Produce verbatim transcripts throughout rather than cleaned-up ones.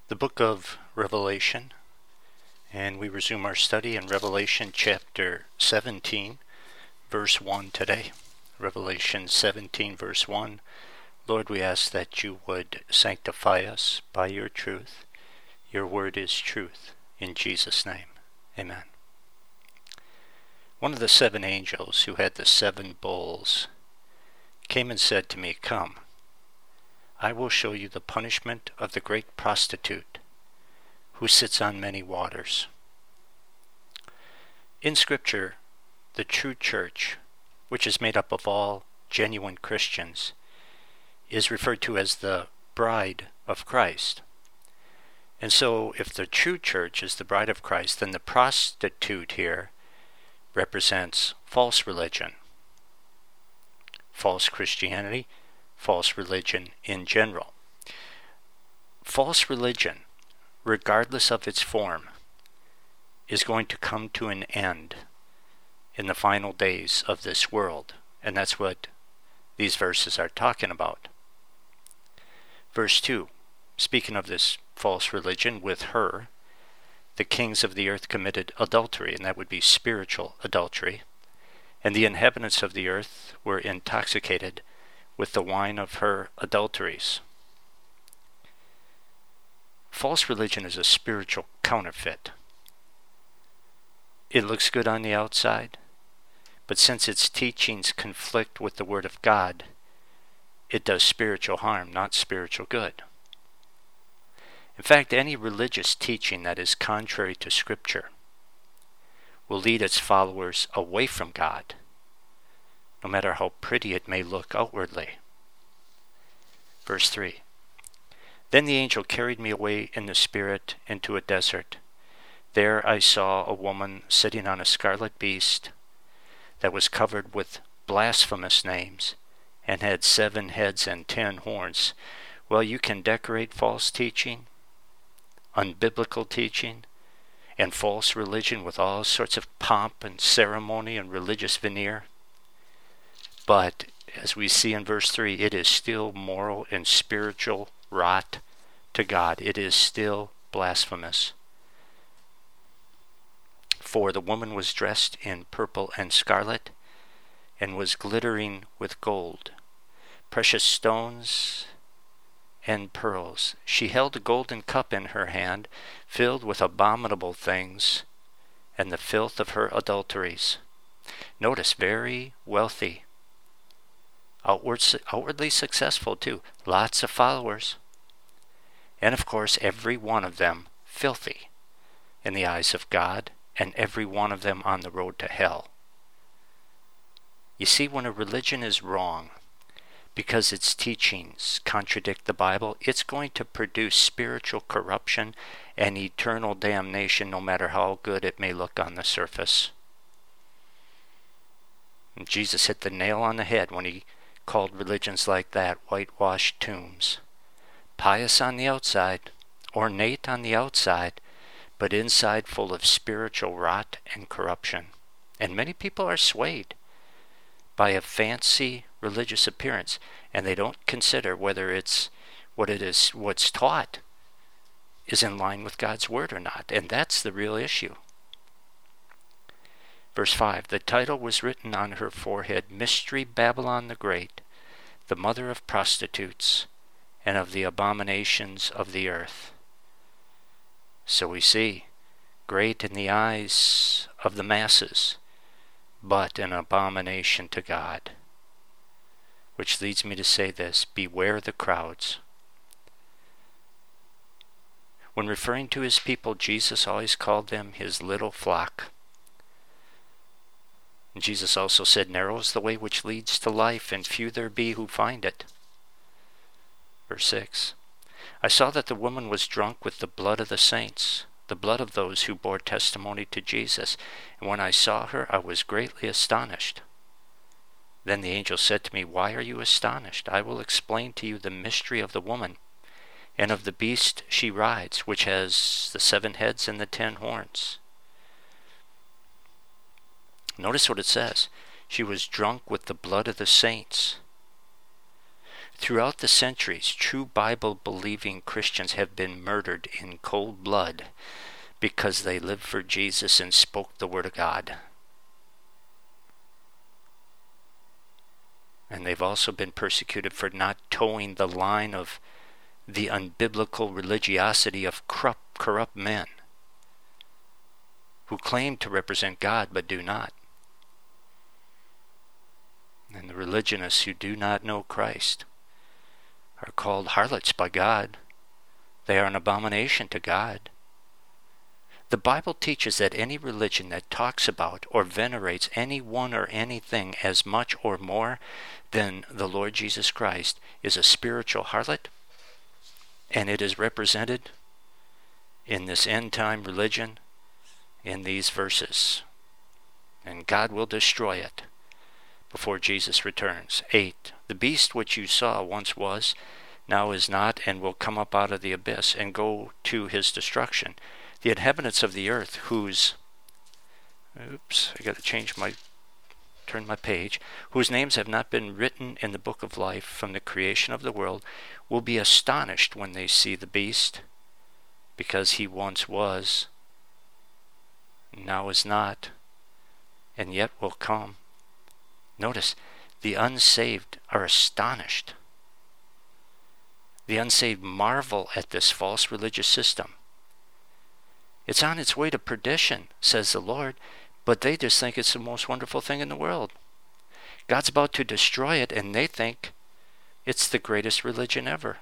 the book of Revelation, and we resume our study in Revelation chapter seventeen, verse one today. Revelation seventeen, verse one. Lord, we ask that you would sanctify us by your truth. Your word is truth. In Jesus' name, amen. One of the seven angels who had the seven bowls came and said to me, "Come, I will show you the punishment of the great prostitute who sits on many waters." In Scripture, the true church, which is made up of all genuine Christians, is referred to as the bride of Christ. And so if the true church is the bride of Christ, then the prostitute here represents false religion, false Christianity, false religion in general. False religion, regardless of its form, is going to come to an end in the final days of this world. And that's what these verses are talking about. Verse two, speaking of this false religion, with her, the kings of the earth committed adultery, and that would be spiritual adultery, and the inhabitants of the earth were intoxicated with the wine of her adulteries. False religion is a spiritual counterfeit. It looks good on the outside, but since its teachings conflict with the Word of God, it does spiritual harm, not spiritual good. In fact, any religious teaching that is contrary to Scripture will lead its followers away from God, no matter how pretty it may look outwardly. Verse three. Then the angel carried me away in the Spirit into a desert. There I saw a woman sitting on a scarlet beast that was covered with blasphemous names and had seven heads and ten horns. Well, you can decorate false teaching, unbiblical teaching, and false religion with all sorts of pomp and ceremony and religious veneer. But, as we see in verse three, it is still moral and spiritual rot to God. It is still blasphemous. For the woman was dressed in purple and scarlet, and was glittering with gold, precious stones, and pearls. She held a golden cup in her hand, filled with abominable things, and the filth of her adulteries. Notice, very wealthy. Outward, outwardly successful too. Lots of followers. And of course, every one of them filthy in the eyes of God, and every one of them on the road to hell. You see, when a religion is wrong, because its teachings contradict the Bible, it's going to produce spiritual corruption and eternal damnation, no matter how good it may look on the surface. And Jesus hit the nail on the head when he called religions like that whitewashed tombs. Pious on the outside, ornate on the outside, but inside full of spiritual rot and corruption. And many people are swayed by a fancy religious appearance, and they don't consider whether it's what it is, what's taught is in line with God's word or not. And that's the real issue. Verse five, the title was written on her forehead, Mystery Babylon the Great, the mother of prostitutes and of the abominations of the earth. So we see, great in the eyes of the masses, but an abomination to God. Which leads me to say this, beware the crowds. When referring to his people, Jesus always called them his little flock. And Jesus also said, narrow is the way which leads to life, and few there be who find it. Verse six, I saw that the woman was drunk with the blood of the saints, the blood of those who bore testimony to Jesus. And when I saw her, I was greatly astonished. Then the angel said to me, why are you astonished? I will explain to you the mystery of the woman, and of the beast she rides, which has the seven heads and the ten horns. Notice what it says. She was drunk with the blood of the saints. Throughout the centuries, true Bible-believing Christians have been murdered in cold blood because they lived for Jesus and spoke the Word of God. And they've also been persecuted for not towing the line of the unbiblical religiosity of corrupt, corrupt men who claim to represent God but do not. And the religionists who do not know Christ are called harlots by God. They are an abomination to God. The Bible teaches that any religion that talks about or venerates anyone or anything as much or more than the Lord Jesus Christ is a spiritual harlot, and it is represented in this end-time religion in these verses. And God will destroy it before Jesus returns. eight. The beast which you saw once was, now is not, and will come up out of the abyss and go to his destruction. The inhabitants of the earth whose, oops, I got to change my, turn my page, whose names have not been written in the book of life from the creation of the world, will be astonished when they see the beast, because he once was, now is not, and yet will come. Notice, the unsaved are astonished. The unsaved marvel at this false religious system. It's on its way to perdition, says the Lord, but they just think it's the most wonderful thing in the world. God's about to destroy it, and they think it's the greatest religion ever.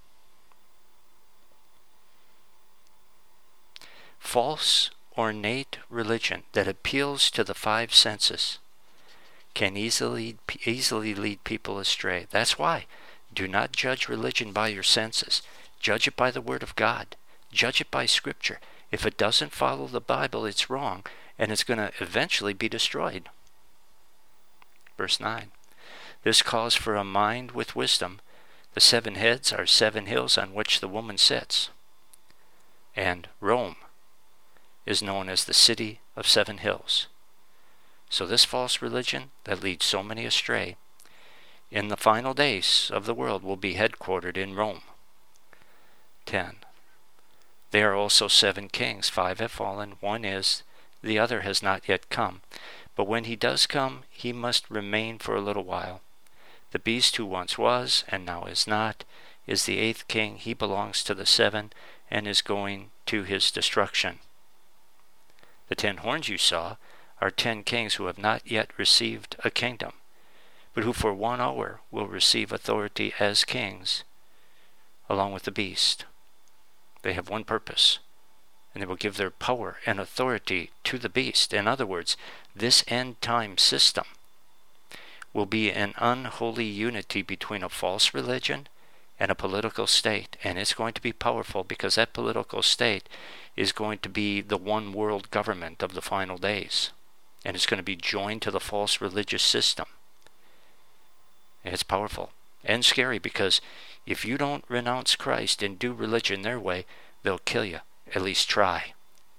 False, ornate religion that appeals to the five senses can easily easily lead people astray. That's why, do not judge religion by your senses. Judge it by the Word of God. Judge it by Scripture. If it doesn't follow the Bible, it's wrong, and it's going to eventually be destroyed. Verse nine. This calls for a mind with wisdom. The seven heads are seven hills on which the woman sits. And Rome is known as the city of seven hills. So this false religion that leads so many astray in the final days of the world will be headquartered in Rome. ten. There are also seven kings. Five have fallen. One is, the other has not yet come. But when he does come, he must remain for a little while. The beast who once was, and now is not, is the eighth king. He belongs to the seven, and is going to his destruction. The ten horns you saw are ten kings who have not yet received a kingdom, but who for one hour will receive authority as kings, along with the beast. They have one purpose, and they will give their power and authority to the beast. In other words, this end-time system will be an unholy unity between a false religion and a political state, and it's going to be powerful because that political state is going to be the one world government of the final days, and it's going to be joined to the false religious system. And it's powerful and scary because if you don't renounce Christ and do religion their way, they'll kill you. At least try.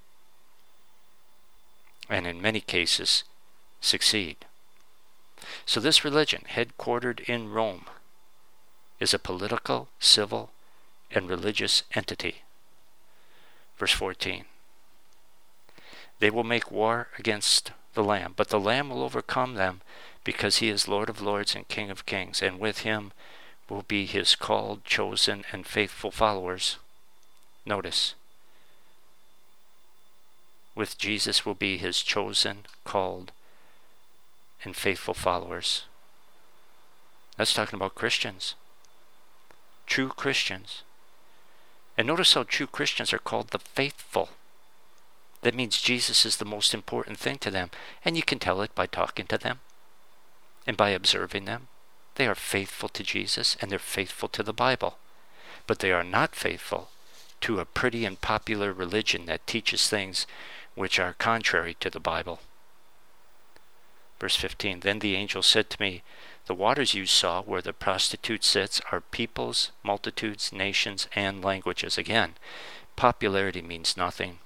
And in many cases, succeed. So this religion, headquartered in Rome, is a political, civil, and religious entity. Verse fourteen. They will make war against the Lamb, but the Lamb will overcome them because he is Lord of lords and King of kings, and with him will be his called, chosen, and faithful followers. Notice, with Jesus will be his chosen, called, and faithful followers. That's talking about Christians. True Christians. And notice how true Christians are called the faithful. That means Jesus is the most important thing to them. And you can tell it by talking to them and by observing them. They are faithful to Jesus and they're faithful to the Bible. But they are not faithful to a pretty and popular religion that teaches things which are contrary to the Bible. Verse fifteen, then the angel said to me, the waters you saw where the prostitute sits are peoples, multitudes, nations, and languages. Again, popularity means nothing.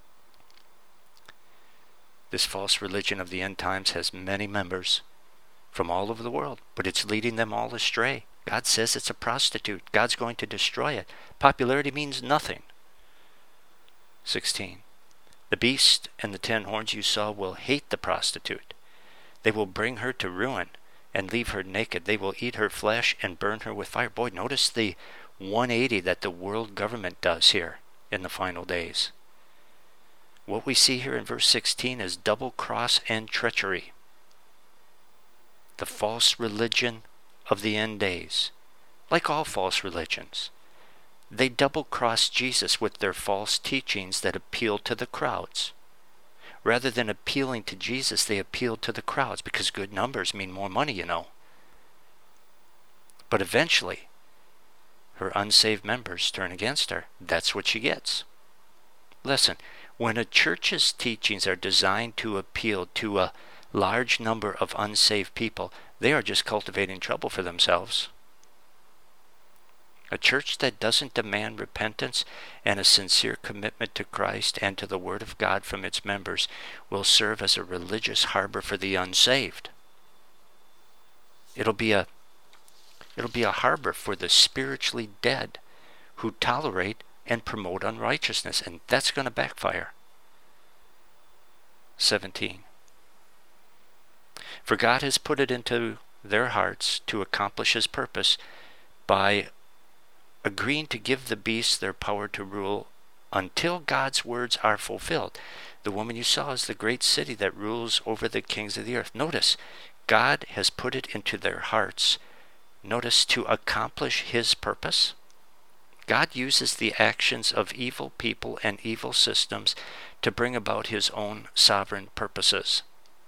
This false religion of the end times has many members, from all over the world, but it's leading them all astray. God says it's a prostitute. God's going to destroy it. Popularity means nothing. sixteen. The beast and the ten horns you saw will hate the prostitute. They will bring her to ruin and leave her naked. They will eat her flesh and burn her with fire. Boy, notice the one eighty that the world government does here in the final days. What we see here in verse sixteen is double cross and treachery. The false religion of the end days. Like all false religions, they double-cross Jesus with their false teachings that appeal to the crowds. Rather than appealing to Jesus, they appeal to the crowds because good numbers mean more money, you know. But eventually, her unsaved members turn against her. That's what she gets. Listen, when a church's teachings are designed to appeal to a large number of unsaved people, they are just cultivating trouble for themselves. A church that doesn't demand repentance and a sincere commitment to Christ and to the Word of God from its members will serve as a religious harbor for the unsaved. It'll be a it'll be a harbor for the spiritually dead who tolerate and promote unrighteousness, and that's going to backfire. seventeen. For God has put it into their hearts to accomplish his purpose by agreeing to give the beasts their power to rule until God's words are fulfilled. The woman you saw is the great city that rules over the kings of the earth. Notice, God has put it into their hearts. Notice, to accomplish his purpose. God uses the actions of evil people and evil systems to bring about his own sovereign purposes.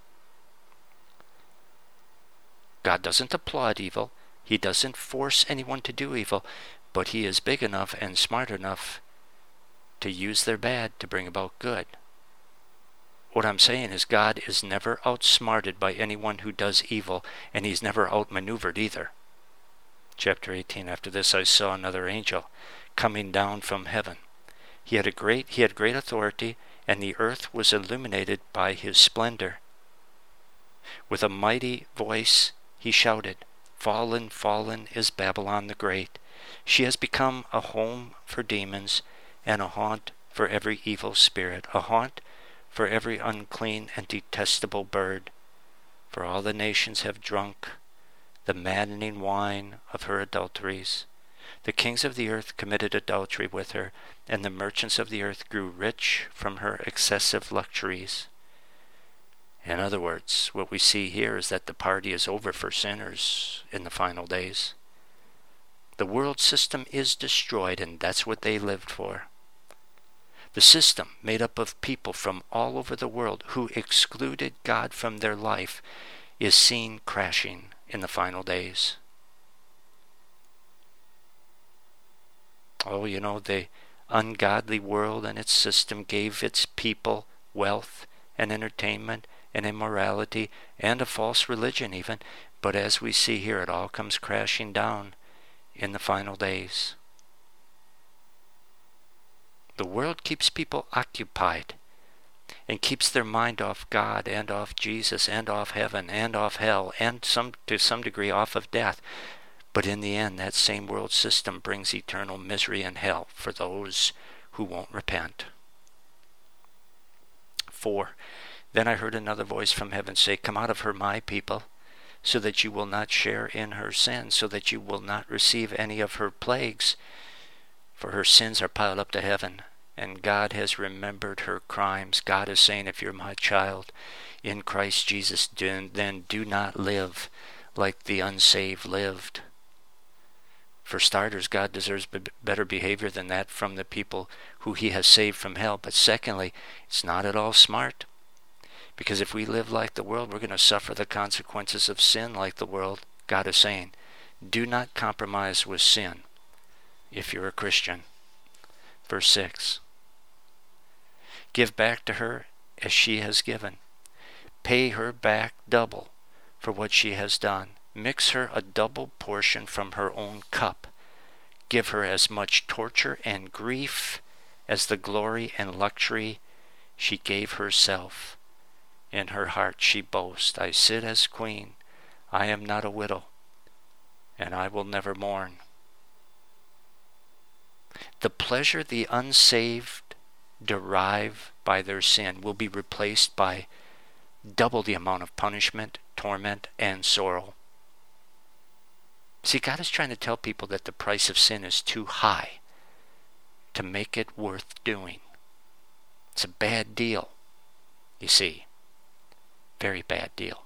God doesn't applaud evil. He doesn't force anyone to do evil, but he is big enough and smart enough to use their bad to bring about good. What I'm saying is God is never outsmarted by anyone who does evil, and he's never outmaneuvered either. Chapter eighteen. After this I saw another angel coming down from heaven. He had a great he had great authority, and the earth was illuminated by his splendor. With a mighty voice he shouted, "Fallen, fallen is Babylon the Great. She has become a home for demons and a haunt for every evil spirit, a haunt for every unclean and detestable bird. For all the nations have drunk the maddening wine of her adulteries. The kings of the earth committed adultery with her, and the merchants of the earth grew rich from her excessive luxuries." In other words, what we see here is that the party is over for sinners in the final days. The world system is destroyed, and that's what they lived for. The system, made up of people from all over the world who excluded God from their life, is seen crashing in the final days. Oh, you know, the ungodly world and its system gave its people wealth and entertainment and immorality and a false religion even. But as we see here, it all comes crashing down in the final days. The world keeps people occupied and keeps their mind off God and off Jesus and off heaven and off hell and some to some degree off of death. But in the end, that same world system brings eternal misery and hell for those who won't repent. Four. Then I heard another voice from heaven say, "Come out of her, my people, so that you will not share in her sins, so that you will not receive any of her plagues. For her sins are piled up to heaven, and God has remembered her crimes." God is saying, if you're my child in Christ Jesus, then do not live like the unsaved lived. For starters, God deserves better behavior than that from the people who he has saved from hell. But secondly, it's not at all smart. Because if we live like the world, we're going to suffer the consequences of sin like the world. God is saying, do not compromise with sin if you're a Christian. Verse six. Give back to her as she has given. Pay her back double for what she has done. Mix her a double portion from her own cup. Give her as much torture and grief as the glory and luxury she gave herself. In her heart she boasts, "I sit as queen I am not a widow, and I will never mourn. The pleasure the unsaved derive by their sin will be replaced by double the amount of punishment, torment, and sorrow. See, God is trying to tell people that the price of sin is too high to make it worth doing. It's a bad deal, you see. Very bad deal.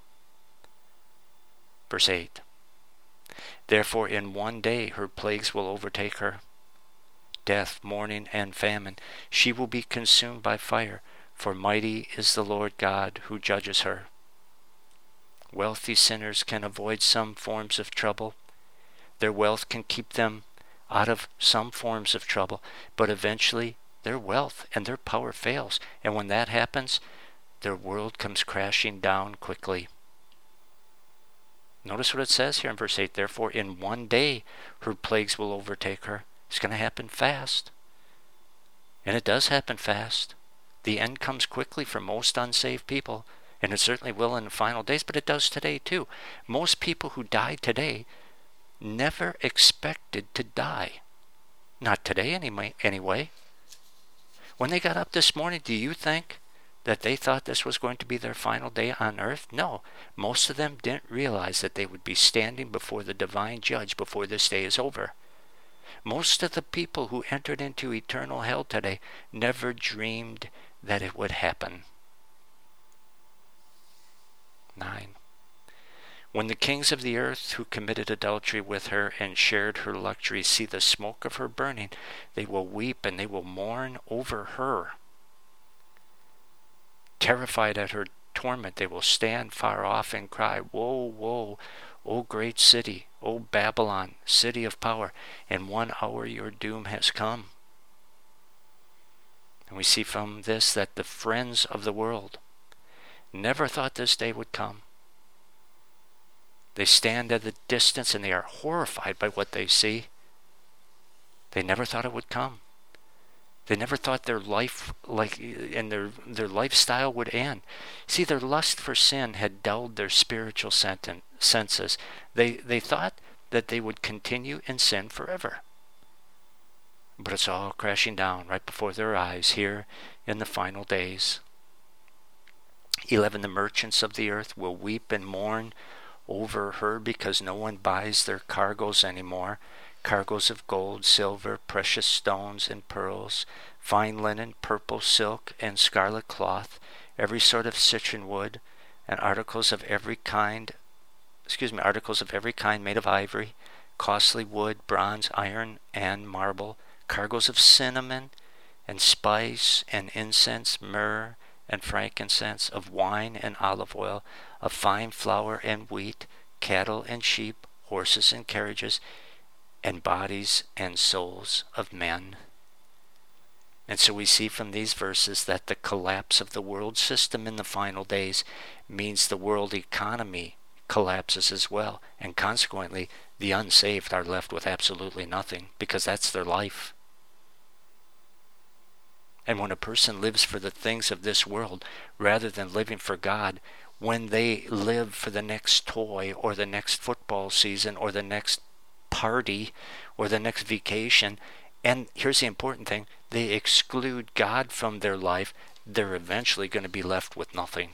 Verse eight. Therefore in one day her plagues will overtake her, death, mourning, and famine. She will be consumed by fire, for mighty is the Lord God who judges her. Wealthy sinners can avoid some forms of trouble. Their wealth can keep them out of some forms of trouble, but eventually their wealth and their power fails, and when that happens, their world comes crashing down quickly. Notice what it says here in verse eight. Therefore in one day her plagues will overtake her. It's going to happen fast. And it does happen fast. The end comes quickly for most unsaved people, and it certainly will in the final days, but it does today too. Most people who die today never expected to die. Not today anyway. anyway. When they got up this morning, do you think that they thought this was going to be their final day on earth? No. Most of them didn't realize that they would be standing before the divine judge before this day is over. Most of the people who entered into eternal hell today never dreamed that it would happen. Nine. When the kings of the earth who committed adultery with her and shared her luxury see the smoke of her burning, they will weep and they will mourn over her. Terrified at her torment, they will stand far off and cry, Woe, woe, O great city, O Babylon, city of power, in one hour your doom has come. And we see from this that the friends of the world never thought this day would come. They stand at a distance and they are horrified by what they see. They never thought it would come. They never thought their life like and their their lifestyle would end. See, their lust for sin had dulled their spiritual senten- senses. They they thought that they would continue in sin forever. But it's all crashing down right before their eyes here in the final days. Eleven, the merchants of the earth will weep and mourn over her because no one buys their cargoes anymore. Cargoes of gold, silver, precious stones, and pearls, fine linen, purple silk, and scarlet cloth, every sort of citron wood, and articles of every kind, excuse me, articles of every kind made of ivory, costly wood, bronze, iron, and marble, cargoes of cinnamon, and spice, and incense, myrrh, and frankincense, of wine and olive oil, of fine flour and wheat, cattle and sheep, horses and carriages, and bodies and souls of men. And so we see from these verses that the collapse of the world system in the final days means the world economy collapses as well, and consequently the unsaved are left with absolutely nothing, because that's their life. And when a person lives for the things of this world rather than living for God, when they live for the next toy or the next football season or the next party or the next vacation, and here's the important thing, they exclude God from their life, they're eventually going to be left with nothing.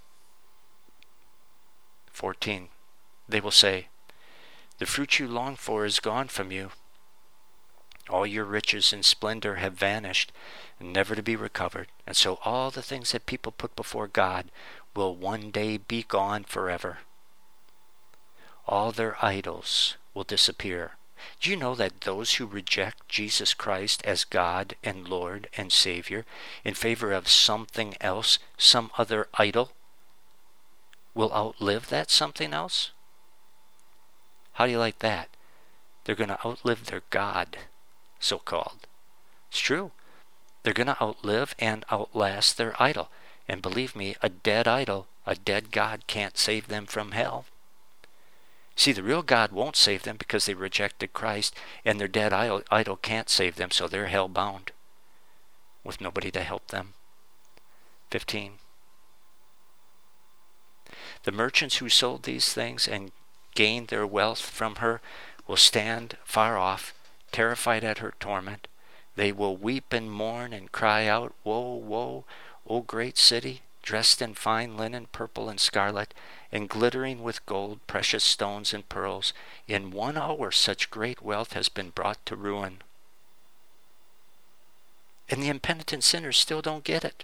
fourteen. They will say, the fruit you long for is gone from you. All your riches and splendor have vanished, never to be recovered. And so all the things that people put before God will one day be gone forever. All their idols will disappear. Do you know that those who reject Jesus Christ as God and Lord and Savior in favor of something else, some other idol, will outlive that something else? How do you like that? They're going to outlive their God, so-called. It's true. They're going to outlive and outlast their idol. And believe me, a dead idol, a dead God can't save them from hell. See, the real God won't save them because they rejected Christ, and their dead idol can't save them, so they're hell-bound with nobody to help them. fifteen. The merchants who sold these things and gained their wealth from her will stand far off, terrified at her torment. They will weep and mourn and cry out, Woe, woe, O great city, dressed in fine linen, purple and scarlet, and glittering with gold, precious stones and pearls. In one hour such great wealth has been brought to ruin. And the impenitent sinners still don't get it.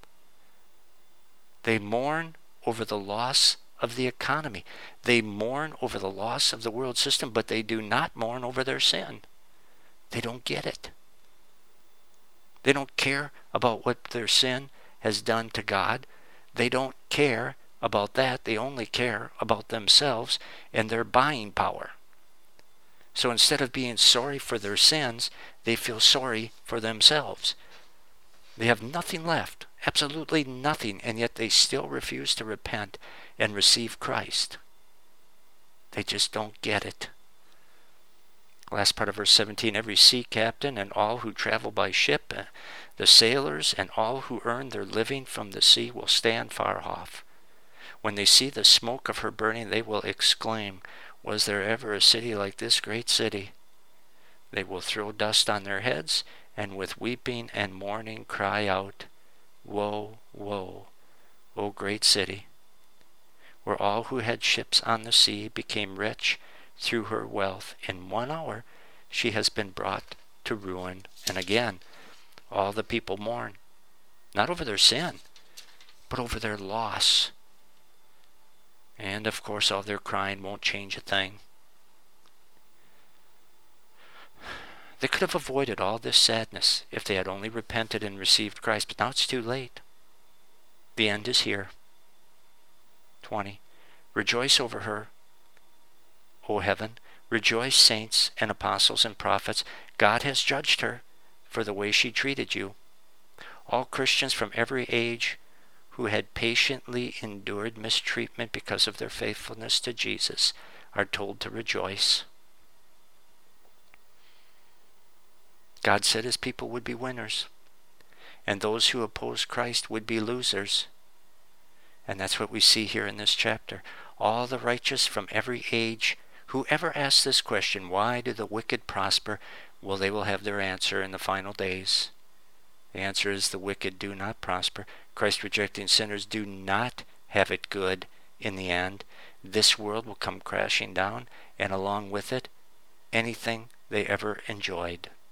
They mourn over the loss of the economy. They mourn over the loss of the world system, but they do not mourn over their sin. They don't get it. They don't care about what their sin has done to God. They don't care about that. They only care about themselves and their buying power. So instead of being sorry for their sins, they feel sorry for themselves. They have nothing left, absolutely nothing, and yet they still refuse to repent and receive Christ. They just don't get it. Last part of verse seventeen, every sea captain and all who travel by ship, the sailors and all who earn their living from the sea will stand far off. When they see the smoke of her burning, they will exclaim, Was there ever a city like this great city? They will throw dust on their heads, and with weeping and mourning cry out, Woe, woe, O great city, where all who had ships on the sea became rich through her wealth. In one hour she has been brought to ruin. And again, all the people mourn, not over their sin, but over their loss. And of course, all their crying won't change a thing. They could have avoided all this sadness if they had only repented and received Christ, but now it's too late. The end is here. twenty. Rejoice over her, O heaven. Rejoice, saints and apostles and prophets. God has judged her for the way she treated you. All Christians from every age who had patiently endured mistreatment because of their faithfulness to Jesus are told to rejoice. God said his people would be winners, and those who oppose Christ would be losers. And that's what we see here in this chapter. All the righteous from every age, whoever asks this question, why do the wicked prosper? Well, they will have their answer in the final days. The answer is the wicked do not prosper. Christ-rejecting sinners do not have it good in the end. This world will come crashing down, and along with it, anything they ever enjoyed.